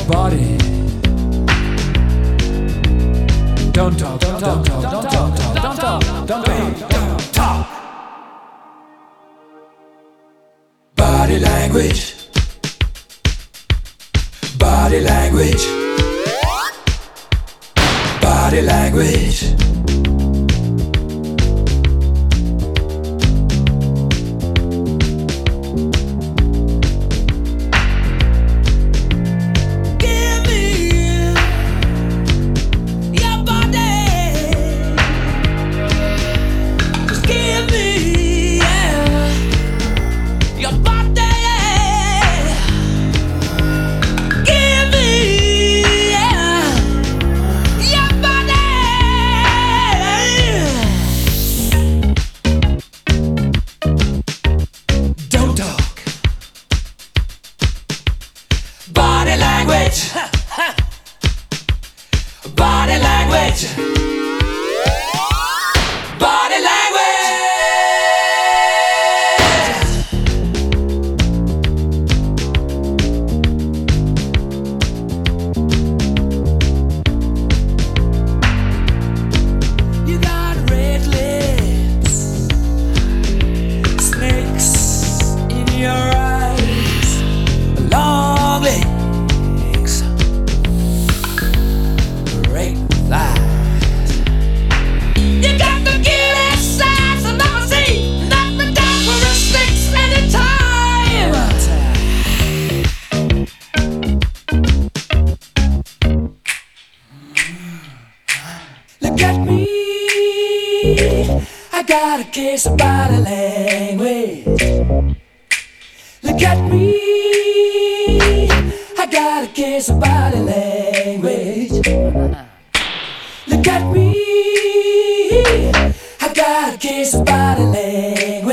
body. Don't talk, don't talk, don't talk, don't talk, don't talk, don't talk. Body language. Body language. Body language. Body language. Body language. Body language. You got red lips, snakes in your eyes, long legs, great thighs. You got the cutest eyes I've ever seen. Nothing down for a six anytime. Look at me, I got a case of body language. Look at me, I got a case of body language. Look at me, I got a case of body language.